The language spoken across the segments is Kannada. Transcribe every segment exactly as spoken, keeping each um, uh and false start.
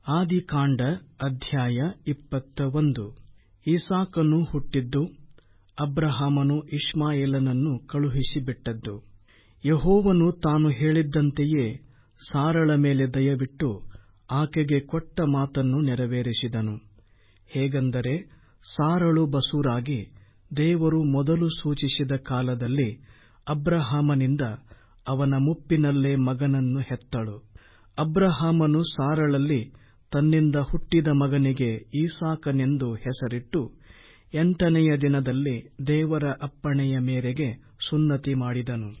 ಆದಿಕಾಂಡ ಅಧ್ಯಾಯ ಇಪ್ಪತ್ತ ಒಂದು. ಇಸಾಕನು ಹುಟ್ಟಿದ್ದು, ಅಬ್ರಹಾಮನು ಇಷ್ಮಾಯೇಲನನ್ನು ಕಳುಹಿಸಿಬಿಟ್ಟದ್ದು. ಯೆಹೋವನು ತಾನು ಹೇಳಿದ್ದಂತೆಯೇ ಸಾರಳ ಮೇಲೆ ದಯವಿಟ್ಟು ಆಕೆಗೆ ಕೊಟ್ಟ ಮಾತನ್ನು ನೆರವೇರಿಸಿದನು. ಹೇಗೆಂದರೆ, ಸಾರಳು ಬಸುರಾಗಿ ದೇವರು ಮೊದಲು ಸೂಚಿಸಿದ ಕಾಲದಲ್ಲಿ ಅಬ್ರಹಾಮನಿಂದ ಅವನ ಮುಪ್ಪಿನಲ್ಲೇ ಮಗನನ್ನು ಹೆತ್ತಳು. ಅಬ್ರಹಾಮನು ಸಾರಳಲ್ಲಿ ತನ್ನಿಂದ ಹುಟ್ಟಿದ ಮಗನಿಗೆ ಈಸಾಕನೆಂದು ಹೆಸರಿಟ್ಟು, ಎಂಟನೆಯ ದಿನದಲ್ಲಿ ದೇವರ ಅಪ್ಪಣೆಯ ಮೇರೆಗೆ ಸುನ್ನತಿ ಮಾಡಿದನು.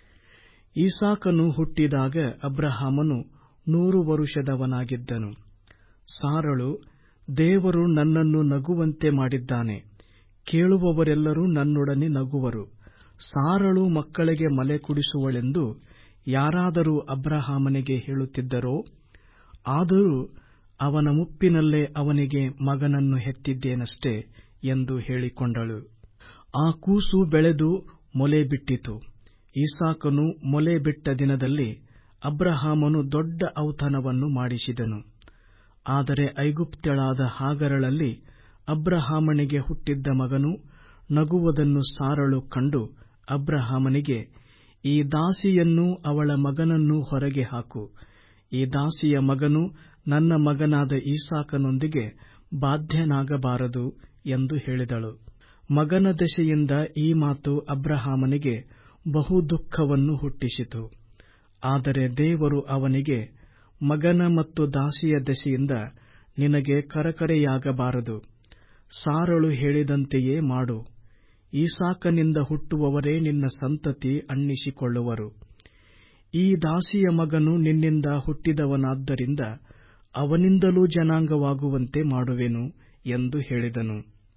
ಈಸಾಕನು ಹುಟ್ಟಿದಾಗ ಅಬ್ರಹಾಮನು ನೂರು ವರುಷದವನಾಗಿದ್ದನು. ಸಾರಳು, ದೇವರು ನನ್ನನ್ನು ನಗುವಂತೆ ಮಾಡಿದ್ದಾನೆ, ಕೇಳುವವರೆಲ್ಲರೂ ನನ್ನೊಡನೆ ನಗುವರು, ಸಾರಳು ಮಕ್ಕಳಿಗೆ ಮಲೆ ಕುಡಿಸುವಳೆಂದು ಯಾರಾದರೂ ಅಬ್ರಹಾಮನಿಗೆ ಹೇಳುತ್ತಿದ್ದರೋ? ಆದರೂ ಅವನ ಮುಪ್ಪಿನಲ್ಲೇ ಅವನಿಗೆ ಮಗನನ್ನು ಹೆತ್ತಿದ್ದೇನಷ್ಟೇ ಎಂದು ಹೇಳಿಕೊಂಡಳು. ಆ ಕೂಸು ಬೆಳೆದು ಮೊಲೆ ಬಿಟ್ಟಿತು. ಈಸಾಕನು ಮೊಲೆ ಬಿಟ್ಟ ದಿನದಲ್ಲಿ ಅಬ್ರಹಾಮನು ದೊಡ್ಡ ಔತಣವನ್ನು ಮಾಡಿಸಿದನು. ಆದರೆ ಐಗುಪ್ತ್ಯಳಾದ ಹಾಗರಳಲ್ಲಿ ಅಬ್ರಹಾಮನಿಗೆ ಹುಟ್ಟಿದ್ದ ಮಗನು ನಗುವುದನ್ನು ಸಾರಳು ಕಂಡು ಅಬ್ರಹಾಮನಿಗೆ, ಈ ದಾಸಿಯನ್ನೂ ಅವಳ ಮಗನನ್ನೂ ಹೊರಗೆ ಹಾಕು, ಈ ದಾಸಿಯ ಮಗನು ನನ್ನ ಮಗನಾದ ಈಸಾಕನೊಂದಿಗೆ ಬಾಧ್ಯನಾಗಬಾರದು ಎಂದು ಹೇಳಿದಳು. ಮಗನ ದೆಸೆಯಿಂದ ಈ ಮಾತು ಅಬ್ರಹಾಮನಿಗೆ ಬಹು ದುಃಖವನ್ನು ಹುಟ್ಟಿಸಿತು. ಆದರೆ ದೇವರು ಅವನಿಗೆ, ಮಗನ ಮತ್ತು ದಾಸಿಯ ದೆಸೆಯಿಂದ ನಿನಗೆ ಕರಕರೆಯಾಗಬಾರದು, ಸಾರಳು ಹೇಳಿದಂತೆಯೇ ಮಾಡು, ಈಸಾಕನಿಂದ ಹುಟ್ಟುವವರೇ ನಿನ್ನ ಸಂತತಿ ಅನ್ನಿಸಿಕೊಳ್ಳುವರು. ಈ ದಾಸಿಯ ಮಗನು ನಿನ್ನಿಂದ ಹುಟ್ಟಿದವನಾದ್ದರಿಂದ ಅವನಿಂದಲೂ ಜನಾಂಗವಾಗುವಂತೆ ಮಾಡುವೆನು ಎಂದು ಹೇಳಿದನು.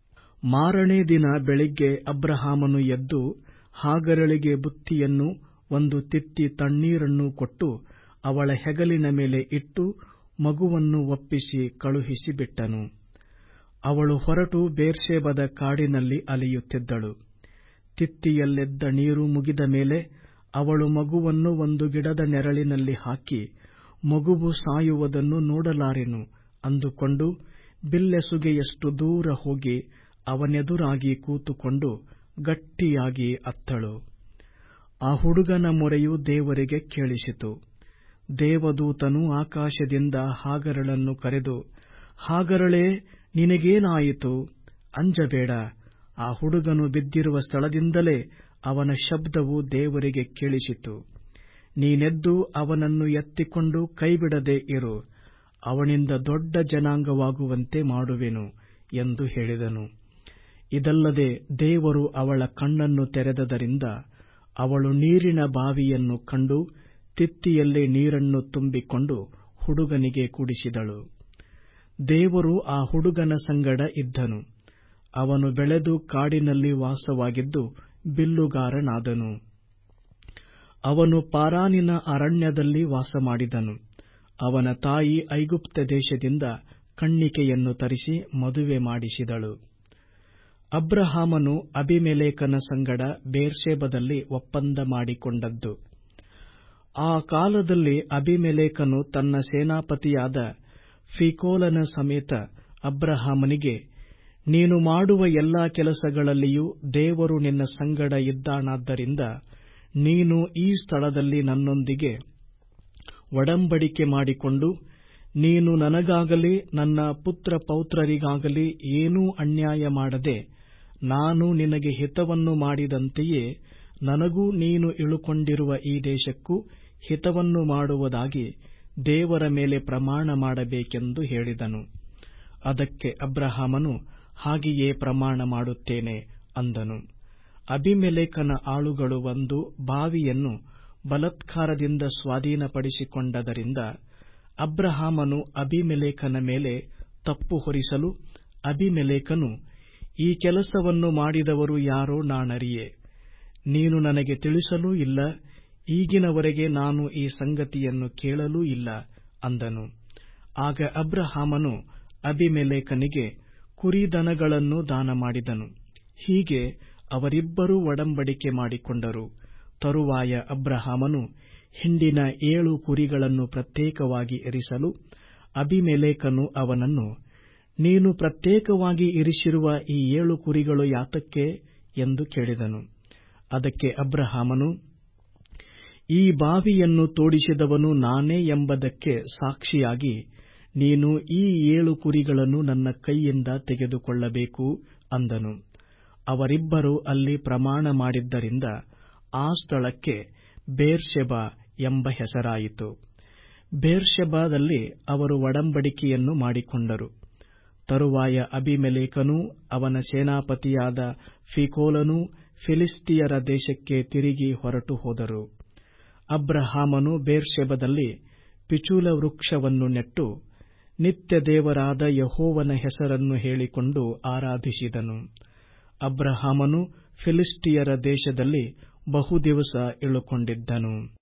ಮಾರನೇ ದಿನ ಬೆಳಿಗ್ಗೆ ಅಬ್ರಹಾಮನು ಎದ್ದು ಹಾಗರಳಿಗೆ ಬುತ್ತಿಯನ್ನೂ ಒಂದು ತಿತ್ತಿ ತಣ್ಣೀರನ್ನೂ ಕೊಟ್ಟು ಅವಳ ಹೆಗಲಿನ ಮೇಲೆ ಇಟ್ಟು ಮಗುವನ್ನು ಒಪ್ಪಿಸಿ ಕಳುಹಿಸಿಬಿಟ್ಟನು. ಅವಳು ಹೊರಟು ಬೇರ್ಷೆಬದ ಕಾಡಿನಲ್ಲಿ ಅಲೆಯುತ್ತಿದ್ದಳು. ತಿತ್ತಿಯಲ್ಲೆದ್ದ ನೀರು ಮುಗಿದ ಮೇಲೆ ಅವಳು ಮಗುವನ್ನು ಒಂದು ಗಿಡದ ನೆರಳಿನಲ್ಲಿ ಹಾಕಿ, ಮಗುವು ಸಾಯುವುದನ್ನು ನೋಡಲಾರೆನು ಅಂದುಕೊಂಡು ಬಿಲ್ಲೆಸುಗೆಯಷ್ಟು ದೂರ ಹೋಗಿ ಅವನೆದುರಾಗಿ ಕೂತುಕೊಂಡು ಗಟ್ಟಿಯಾಗಿ ಅತ್ತಳು. ಆ ಹುಡುಗನ ಮೊರೆಯು ದೇವರಿಗೆ ಕೇಳಿಸಿತು. ದೇವದೂತನು ಆಕಾಶದಿಂದ ಹಾಗರಳನ್ನು ಕರೆದು, ಹಾಗರಳೇ, ನಿನಗೇನಾಯಿತು? ಅಂಜಬೇಡ. ಆ ಹುಡುಗನು ಬಿದ್ದಿರುವ ಸ್ಥಳದಿಂದಲೇ ಅವನ ಶಬ್ದವು ದೇವರಿಗೆ ಕೇಳಿಸಿತು. ನೀನೆದ್ದು ಅವನನ್ನು ಎತ್ತಿಕೊಂಡು ಕೈಬಿಡದೆ ಇರು, ಅವನಿಂದ ದೊಡ್ಡ ಜನಾಂಗವಾಗುವಂತೆ ಮಾಡುವೆನು ಎಂದು ಹೇಳಿದನು. ಇದಲ್ಲದೆ ದೇವರು ಅವಳ ಕಣ್ಣನ್ನು ತೆರೆದದರಿಂದ ಅವಳು ನೀರಿನ ಬಾವಿಯನ್ನು ಕಂಡು ತಿತ್ತಿಯಲ್ಲಿ ನೀರನ್ನು ತುಂಬಿಕೊಂಡು ಹುಡುಗನಿಗೆ ಕುಡಿಸಿದಳು. ದೇವರು ಆ ಹುಡುಗನ ಸಂಗಡ ಇದ್ದನು. ಅವನು ಬೆಳೆದು ಕಾಡಿನಲ್ಲಿ ವಾಸವಾಗಿದ್ದು ಬಿಲ್ಲುಗಾರನಾದನು. ಅವನು ಪಾರಾನಿನ ಅರಣ್ಯದಲ್ಲಿ ವಾಸಮಾಡಿದನು. ಅವನ ತಾಯಿ ಐಗುಪ್ತ ದೇಶದಿಂದ ಕನ್ನಿಕೆಯನ್ನು ತರಿಸಿ ಮದುವೆ ಮಾಡಿಸಿದಳು. ಅಬ್ರಹಾಮನು ಅಬೀಮೆಲೆಕನ ಸಂಗಡ ಬೇರ್ಷೆಬದಲ್ಲಿ ಒಪ್ಪಂದ ಮಾಡಿಕೊಂಡದ್ದು. ಆ ಕಾಲದಲ್ಲಿ ಅಬೀಮೆಲೆಕನು ತನ್ನ ಸೇನಾಪತಿಯಾದ ಫೀಕೋಲನ ಸಮೇತ ಅಬ್ರಹಾಮನಿಗೆ, ನೀನು ಮಾಡುವ ಎಲ್ಲಾ ಕೆಲಸಗಳಲ್ಲಿಯೂ ದೇವರು ನಿನ್ನ ಸಂಗಡ ಇದ್ದಾನಾದ್ದರಿಂದ ನೀನು ಈ ಸ್ಥಳದಲ್ಲಿ ನನ್ನೊಂದಿಗೆ ಒಡಂಬಡಿಕೆ ಮಾಡಿಕೊಂಡು, ನೀನು ನನಗಾಗಲಿ ನನ್ನ ಪುತ್ರ ಪೌತ್ರರಿಗಾಗಲಿ ಏನೂ ಅನ್ಯಾಯ ಮಾಡದೆ ನಾನು ನಿನಗೆ ಹಿತವನ್ನು ಮಾಡಿದಂತೆಯೇ ನನಗೂ ನೀನು ಇಳುಕೊಂಡಿರುವ ಈ ದೇಶಕ್ಕೂ ಹಿತವನ್ನು ಮಾಡುವುದಾಗಿ ದೇವರ ಮೇಲೆ ಪ್ರಮಾಣ ಮಾಡಬೇಕೆಂದು ಹೇಳಿದನು. ಅದಕ್ಕೆ ಅಬ್ರಹಾಮನು, ಹಾಗೆಯೇ ಪ್ರಮಾಣ ಮಾಡುತ್ತೇನೆ ಅಂದನು. ಅಬೀಮೆಲೆಕನ ಆಳುಗಳು ಒಂದು ಬಾವಿಯನ್ನು ಬಲಾತ್ಕಾರದಿಂದ ಸ್ವಾಧೀನಪಡಿಸಿಕೊಂಡದರಿಂದ ಅಬ್ರಹಾಮನು ಅಬೀಮೆಲೆಕನ ಮೇಲೆ ತಪ್ಪು ಹೊರಿಸಲು, ಅಬೀಮೆಲೆಕನು, ಈ ಕೆಲಸವನ್ನು ಮಾಡಿದವರು ಯಾರೋ ನಾನರಿಯೆ, ನೀನು ನನಗೆ ತಿಳಿಸಲೂ ಇಲ್ಲ, ಈಗಿನವರೆಗೆ ನಾನು ಈ ಸಂಗತಿಯನ್ನು ಕೇಳಲೂ ಇಲ್ಲ ಅಂದನು. ಆಗ ಅಬ್ರಹಾಮನು ಅಬೀಮೆಲೆಕನಿಗೆ ಕುರಿದನಗಳನ್ನು ದಾನ ಮಾಡಿದನು. ಹೀಗೆ ಅವರಿಬ್ಬರೂ ಒಡಂಬಡಿಕೆ ಮಾಡಿಕೊಂಡರು. ತರುವಾಯ ಅಬ್ರಹಾಮನು ಹಿಂಡಿನ ಏಳು ಕುರಿಗಳನ್ನು ಪ್ರತ್ಯೇಕವಾಗಿ ಇರಿಸಲು ಅಬೀಮೆಲೆಕನು ಅವನನ್ನು, ನೀನು ಪ್ರತ್ಯೇಕವಾಗಿ ಇರಿಸಿರುವ ಈ ಏಳು ಕುರಿಗಳು ಯಾತಕ್ಕೆ ಎಂದು ಕೇಳಿದನು. ಅದಕ್ಕೆ ಅಬ್ರಹಾಮನು, ಈ ಬಾವಿಯನ್ನು ತೋಡಿಸಿದವನು ನಾನೇ ಎಂಬುದಕ್ಕೆ ಸಾಕ್ಷಿಯಾಗಿ ನೀನು ಈ ಏಳು ಕುರಿಗಳನ್ನು ನನ್ನ ಕೈಯಿಂದ ತೆಗೆದುಕೊಳ್ಳಬೇಕು ಅಂದನು. ಅವರಿಬ್ಬರೂ ಅಲ್ಲಿ ಪ್ರಮಾಣ ಮಾಡಿದ್ದರಿಂದ ಆ ಸ್ಥಳಕ್ಕೆ ಬೇರ್ಷೆಬ ಎಂಬ ಹೆಸರಾಯಿತು. ಬೇರ್ಷೆಬದಲ್ಲಿ ಅವರು ಒಡಂಬಡಿಕೆಯನ್ನು ಮಾಡಿಕೊಂಡರು. ತರುವಾಯ ಅಬೀಮೆಲೆಕನೂ ಅವನ ಸೇನಾಪತಿಯಾದ ಫೀಕೋಲನೂ ಫಿಲಿಷ್ಟಿಯರ ದೇಶಕ್ಕೆ ತಿರುಗಿ ಹೊರಟು ಹೋದರು. ಅಬ್ರಹಾಮನು ಬೇರ್ಷೆಬದಲ್ಲಿ ಪಿಚುಲ ವೃಕ್ಷವನ್ನು ನೆಟ್ಟು ನಿತ್ಯ ದೇವರಾದ ಯೆಹೋವನ ಹೆಸರನ್ನು ಹೇಳಿಕೊಂಡು ಆರಾಧಿಸಿದನು. ಅಬ್ರಹಾಮನು ಫಿಲಿಷ್ಟಿಯರ ದೇಶದಲ್ಲಿ ಬಹುದಿವಸ ಇಳುಕೊಂಡಿದ್ದನು.